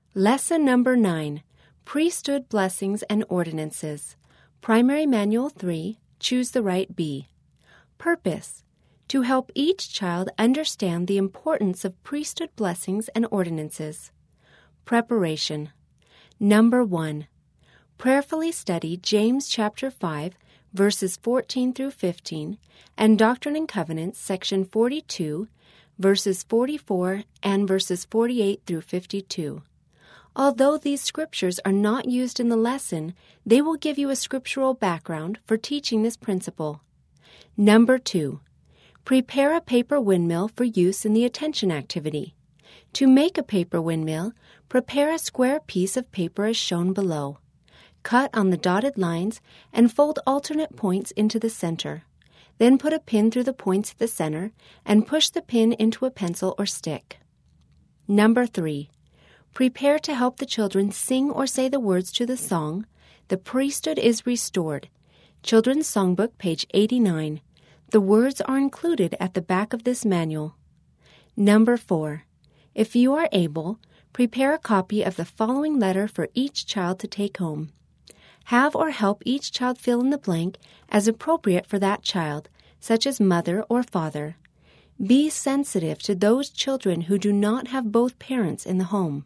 Lesson number 9, Priesthood Blessings and Ordinances. Primary Manual 3, Choose the Right B. Purpose: to help each child understand the importance of priesthood blessings and ordinances. Preparation. Number 1. Prayerfully study James chapter 5, verses 14 through 15, and Doctrine and Covenants, section 42, verses 44 and verses 48 through 52. Although these scriptures are not used in the lesson, they will give you a scriptural background for teaching this principle. Number 2. Prepare a paper windmill for use in the attention activity. To make a paper windmill, prepare a square piece of paper as shown below. Cut on the dotted lines and fold alternate points into the center. Then put a pin through the points at the center and push the pin into a pencil or stick. Number 3. Prepare to help the children sing or say the words to the song, "The Priesthood is Restored." Children's Songbook, page 89. The words are included at the back of this manual. Number 4. If you are able, prepare a copy of the following letter for each child to take home. Have or help each child fill in the blank as appropriate for that child, such as mother or father. Be sensitive to those children who do not have both parents in the home.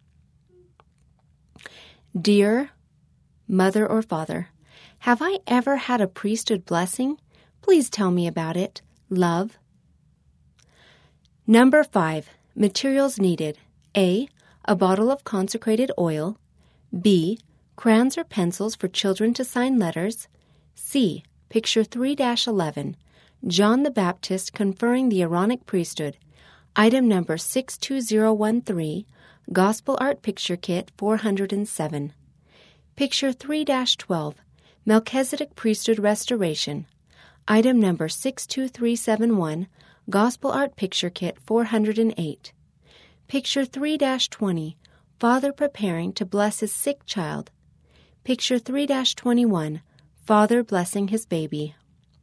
Dear mother or father, have I ever had a priesthood blessing? Please tell me about it. Love. Number 5. Materials needed. A. A bottle of consecrated oil. B. Crayons or pencils for children to sign letters. C. Picture 3-11. John the Baptist conferring the Aaronic priesthood. Item number 62013. Gospel Art Picture Kit 407. Picture 3-12. Melchizedek Priesthood Restoration. Item number 62371. Gospel Art Picture Kit 408. Picture 3-20. Father preparing to bless his sick child. Picture 3-21. Father blessing his baby.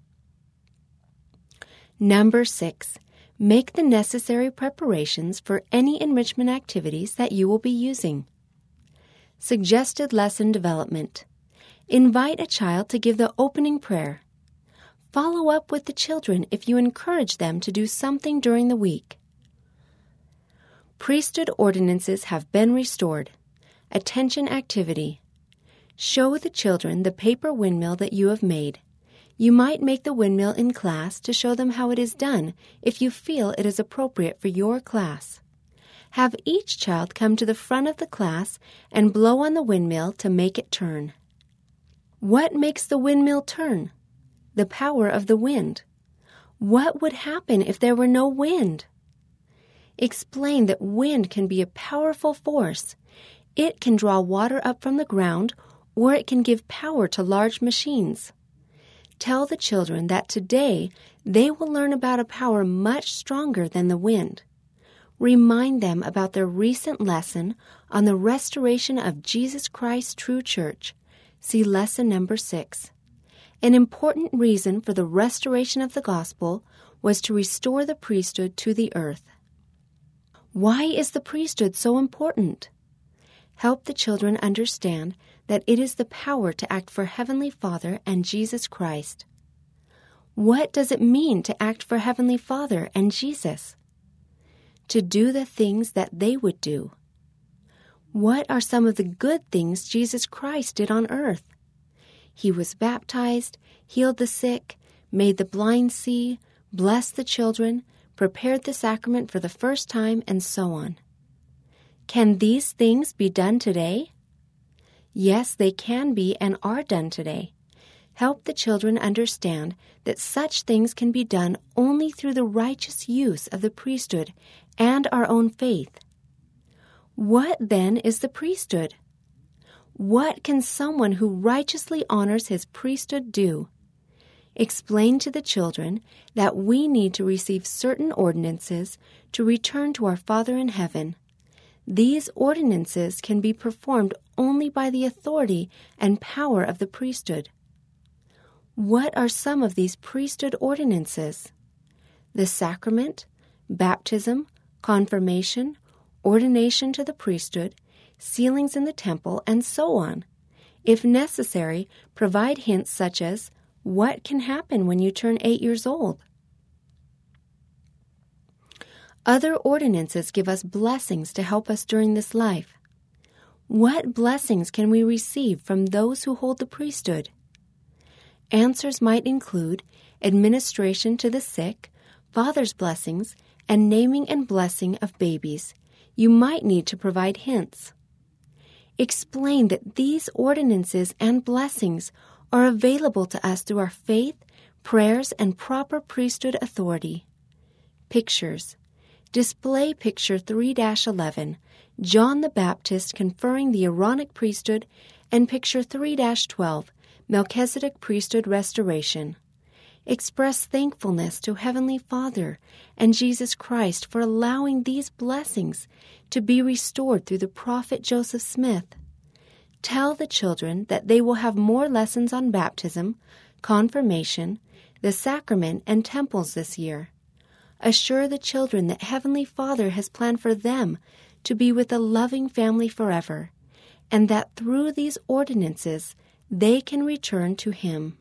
Number 6. Make the necessary preparations for any enrichment activities that you will be using. Suggested lesson development. Invite a child to give the opening prayer. Follow up with the children if you encourage them to do something during the week. Priesthood ordinances have been restored. Attention activity. Show the children the paper windmill that you have made. You might make the windmill in class to show them how it is done if you feel it is appropriate for your class. Have each child come to the front of the class and blow on the windmill to make it turn. What makes the windmill turn? The power of the wind. What would happen if there were no wind? Explain that wind can be a powerful force. It can draw water up from the ground, or it can give power to large machines. Tell the children that today they will learn about a power much stronger than the wind. Remind them about their recent lesson on the restoration of Jesus Christ's true church. See lesson number 6. An important reason for the restoration of the gospel was to restore the priesthood to the earth. Why is the priesthood so important? Help the children understand that it is the power to act for Heavenly Father and Jesus Christ. What does it mean to act for Heavenly Father and Jesus? To do the things that they would do. What are some of the good things Jesus Christ did on earth? He was baptized, healed the sick, made the blind see, blessed the children, prepared the sacrament for the first time, and so on. Can these things be done today? Yes, they can be and are done today. Help the children understand that such things can be done only through the righteous use of the priesthood and our own faith. What then is the priesthood? What can someone who righteously honors his priesthood do? Explain to the children that we need to receive certain ordinances to return to our Father in heaven. These ordinances can be performed only by the authority and power of the priesthood. What are some of these priesthood ordinances? The sacrament, baptism, confirmation, ordination to the priesthood, ceilings in the temple, and so on. If necessary, provide hints such as, what can happen when you turn 8 years old? Other ordinances give us blessings to help us during this life. What blessings can we receive from those who hold the priesthood? Answers might include administration to the sick, father's blessings, and naming and blessing of babies. You might need to provide hints. Explain that these ordinances and blessings are available to us through our faith, prayers, and proper priesthood authority. Pictures. Display picture 3-11, John the Baptist conferring the Aaronic priesthood, and picture 3-12, Melchizedek priesthood restoration. Express thankfulness to Heavenly Father and Jesus Christ for allowing these blessings to be restored through the prophet Joseph Smith. Tell the children that they will have more lessons on baptism, confirmation, the sacrament, and temples this year. Assure the children that Heavenly Father has planned for them to be with a loving family forever, and that through these ordinances they can return to Him.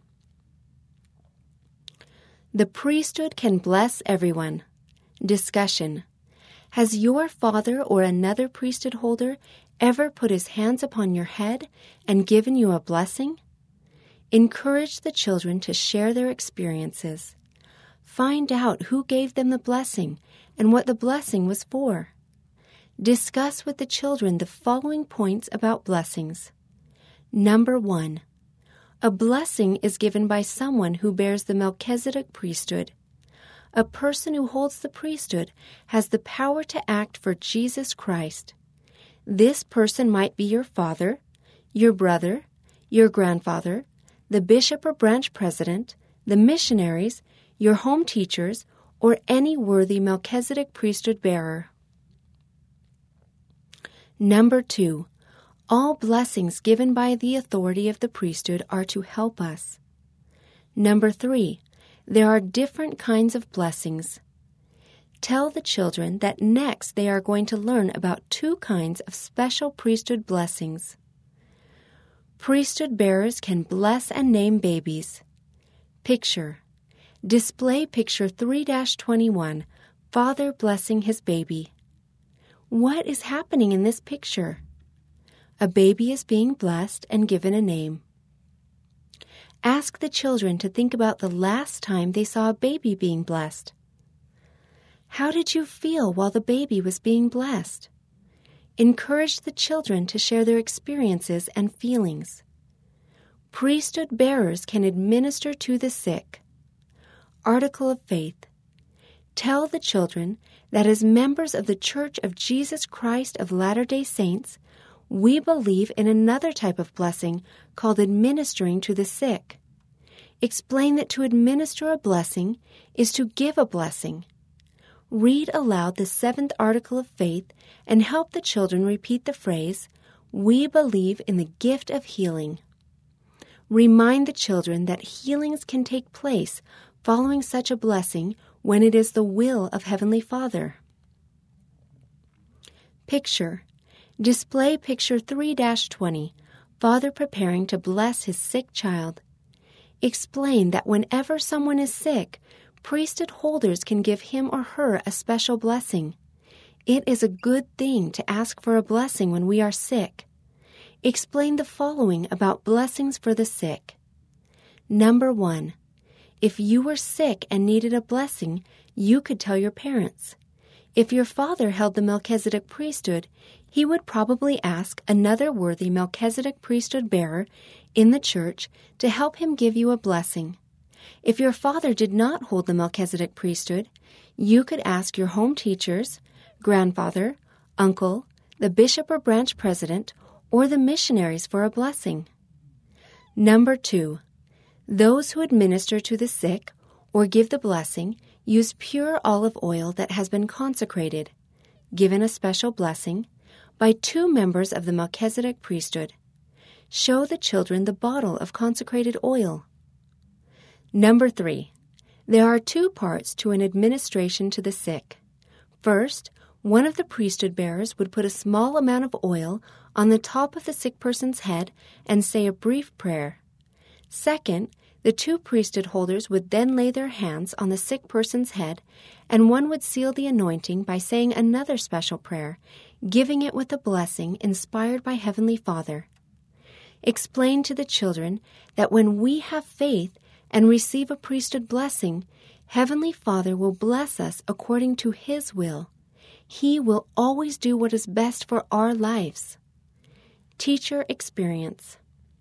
The priesthood can bless everyone. Discussion. Has your father or another priesthood holder ever put his hands upon your head and given you a blessing? Encourage the children to share their experiences. Find out who gave them the blessing and what the blessing was for. Discuss with the children the following points about blessings. Number 1. A blessing is given by someone who bears the Melchizedek priesthood. A person who holds the priesthood has the power to act for Jesus Christ. This person might be your father, your brother, your grandfather, the bishop or branch president, the missionaries, your home teachers, or any worthy Melchizedek priesthood bearer. Number 2. All blessings given by the authority of the priesthood are to help us. Number 3. There are different kinds of blessings. Tell the children that next they are going to learn about 2 kinds of special priesthood blessings. Priesthood bearers can bless and name babies. Picture. Display picture 3-21, Father blessing his baby. What is happening in this picture? A baby is being blessed and given a name. Ask the children to think about the last time they saw a baby being blessed. How did you feel while the baby was being blessed? Encourage the children to share their experiences and feelings. Priesthood bearers can administer to the sick. Article of Faith. Tell the children that as members of the Church of Jesus Christ of Latter-day Saints, we believe in another type of blessing called administering to the sick. Explain that to administer a blessing is to give a blessing. Read aloud the 7th article of faith and help the children repeat the phrase, "We believe in the gift of healing." Remind the children that healings can take place following such a blessing when it is the will of Heavenly Father. Picture. Display picture 3-20, Father preparing to bless his sick child. Explain that whenever someone is sick, priesthood holders can give him or her a special blessing. It is a good thing to ask for a blessing when we are sick. Explain the following about blessings for the sick. Number 1. If you were sick and needed a blessing, you could tell your parents. If your father held the Melchizedek priesthood, he would probably ask another worthy Melchizedek priesthood bearer in the church to help him give you a blessing. If your father did not hold the Melchizedek priesthood, you could ask your home teachers, grandfather, uncle, the bishop or branch president, or the missionaries for a blessing. Number 2. Those who administer to the sick or give the blessing use pure olive oil that has been consecrated, given a special blessing, by 2 members of the Melchizedek priesthood. Show the children the bottle of consecrated oil. Number 3. There are 2 parts to an administration to the sick. First, One of the priesthood bearers would put a small amount of oil on the top of the sick person's head and say a brief prayer. Second, the two priesthood holders would then lay their hands on the sick person's head, and one would seal the anointing by saying another special prayer, giving it with a blessing inspired by Heavenly Father. Explain to the children that when we have faith and receive a priesthood blessing, Heavenly Father will bless us according to His will. He will always do what is best for our lives. Teacher experience.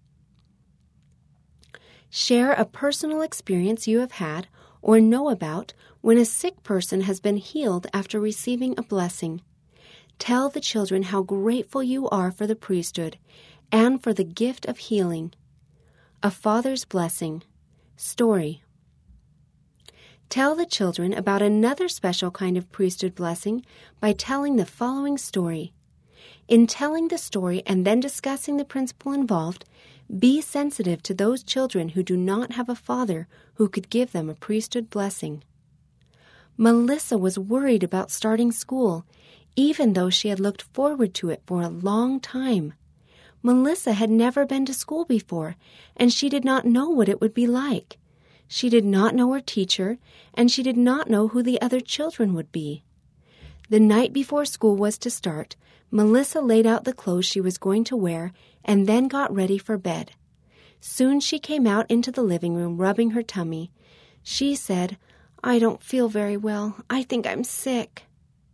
Share a personal experience you have had or know about when a sick person has been healed after receiving a blessing. Tell the children how grateful you are for the priesthood and for the gift of healing. A father's blessing. Story. Tell the children about another special kind of priesthood blessing by telling the following story. In telling the story and then discussing the principle involved, be sensitive to those children who do not have a father who could give them a priesthood blessing. Melissa was worried about starting school, even though she had looked forward to it for a long time. Melissa had never been to school before, and she did not know what it would be like. She did not know her teacher, and she did not know who the other children would be. The night before school was to start, Melissa laid out the clothes she was going to wear and then got ready for bed. Soon she came out into the living room rubbing her tummy. She said, "I don't feel very well. I think I'm sick."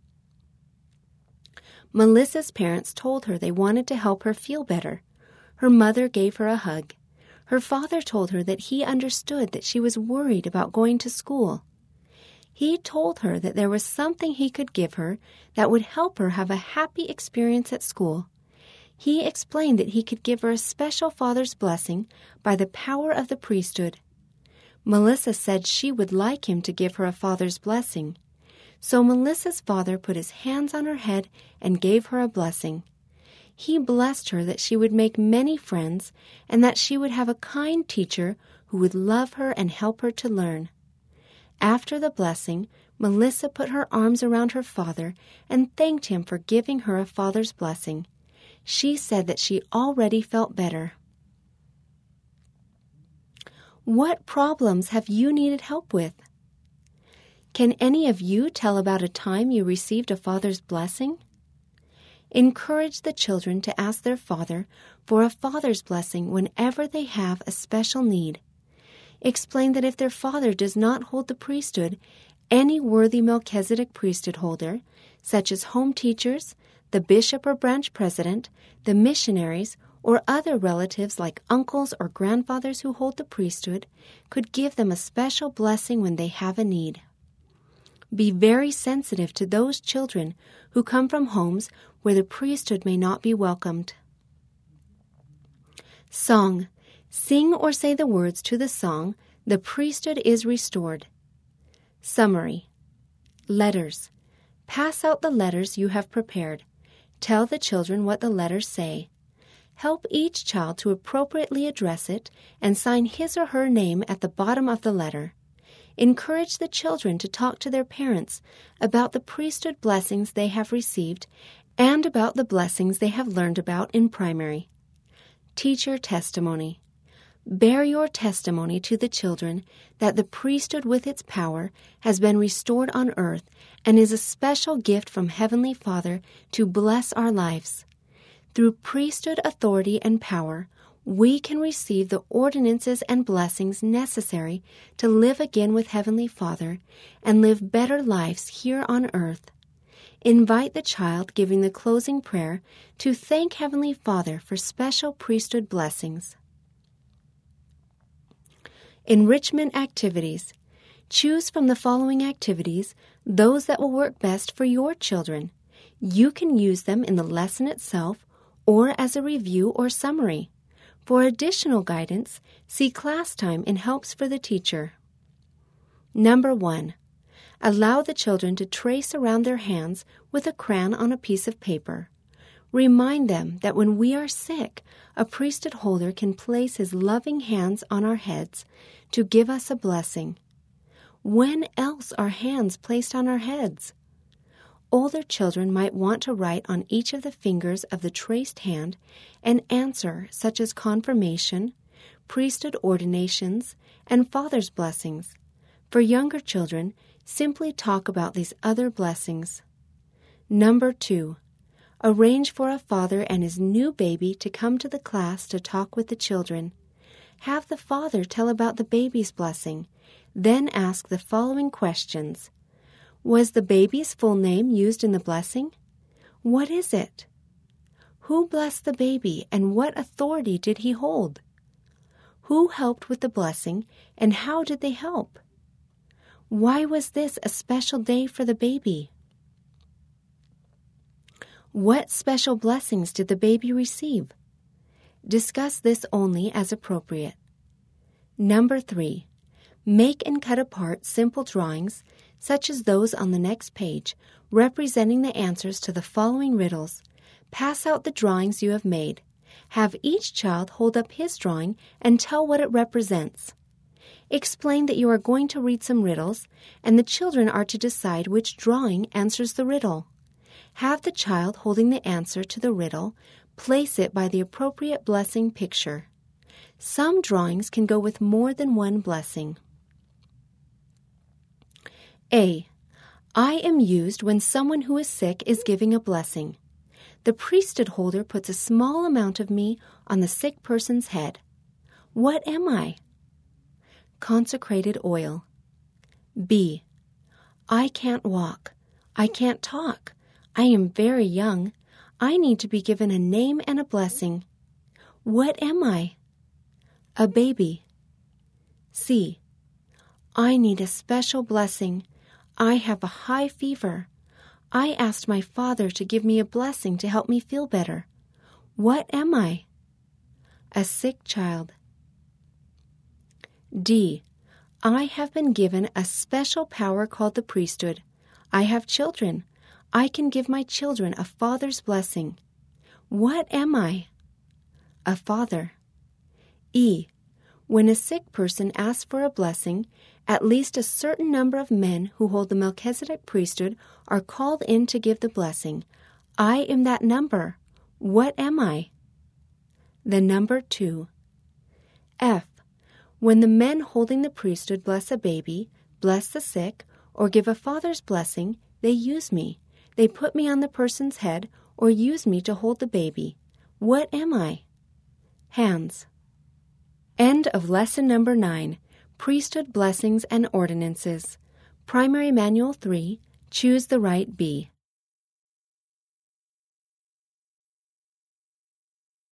Melissa's parents told her they wanted to help her feel better. Her mother gave her a hug. Her father told her that he understood that she was worried about going to school. He told her that there was something he could give her that would help her have a happy experience at school. He explained that he could give her a special father's blessing by the power of the priesthood. Melissa said she would like him to give her a father's blessing. So Melissa's father put his hands on her head and gave her a blessing. He blessed her that she would make many friends and that she would have a kind teacher who would love her and help her to learn. After the blessing, Melissa put her arms around her father and thanked him for giving her a father's blessing. She said that she already felt better. What problems have you needed help with? Can any of you tell about a time you received a father's blessing? Encourage the children to ask their father for a father's blessing whenever they have a special need. Explain that if their father does not hold the priesthood, any worthy Melchizedek priesthood holder, such as home teachers, the bishop or branch president, the missionaries, or other relatives like uncles or grandfathers who hold the priesthood, could give them a special blessing when they have a need. Be very sensitive to those children who come from homes where the priesthood may not be welcomed. Song. Sing or say the words to the song, "The Priesthood is Restored." Summary. Letters. Pass out the letters you have prepared. Tell the children what the letters say. Help each child to appropriately address it and sign his or her name at the bottom of the letter. Encourage the children to talk to their parents about the priesthood blessings they have received and about the blessings they have learned about in primary. Teacher testimony. Bear your testimony to the children that the priesthood with its power has been restored on earth and is a special gift from Heavenly Father to bless our lives. Through priesthood authority and power, we can receive the ordinances and blessings necessary to live again with Heavenly Father and live better lives here on earth. Invite the child giving the closing prayer to thank Heavenly Father for special priesthood blessings. Enrichment activities. Choose from the following activities those that will work best for your children. You can use them in the lesson itself or as a review or summary. For additional guidance, see class time in Helps for the Teacher. Number 1. Allow the children to trace around their hands with a crayon on a piece of paper. Remind them that when we are sick, a priesthood holder can place his loving hands on our heads to give us a blessing. When else are hands placed on our heads? Older children might want to write on each of the fingers of the traced hand an answer such as confirmation, priesthood ordinations, and father's blessings. For younger children, simply talk about these other blessings. Number 2. Arrange for a father and his new baby to come to the class to talk with the children. Have the father tell about the baby's blessing. Then ask the following questions. Was the baby's full name used in the blessing? What is it? Who blessed the baby and what authority did he hold? Who helped with the blessing and how did they help? Why was this a special day for the baby? What special blessings did the baby receive? Discuss this only as appropriate. Number 3. Make and cut apart simple drawings, such as those on the next page, representing the answers to the following riddles. Pass out the drawings you have made. Have each child hold up his drawing and tell what it represents. Explain that you are going to read some riddles, and the children are to decide which drawing answers the riddle. Have the child holding the answer to the riddle place it by the appropriate blessing picture. Some drawings can go with more than one blessing. A. I am used when someone who is sick is giving a blessing. The priesthood holder puts a small amount of me on the sick person's head. What am I? Consecrated oil. B. I can't walk. I can't talk. I am very young. I need to be given a name and a blessing. What am I? A baby. C. I need a special blessing. I have a high fever. I asked my father to give me a blessing to help me feel better. What am I? A sick child. D. I have been given a special power called the priesthood. I have children. I can give my children a father's blessing. What am I? A father. E. When a sick person asks for a blessing, at least a certain number of men who hold the Melchizedek priesthood are called in to give the blessing. I am that number. What am I? The number 2. F. When the men holding the priesthood bless a baby, bless the sick, or give a father's blessing, they use me. They put me on the person's head or use me to hold the baby. What am I? Hands. End of lesson number 9. Priesthood Blessings and Ordinances. Primary Manual 3. Choose the right B.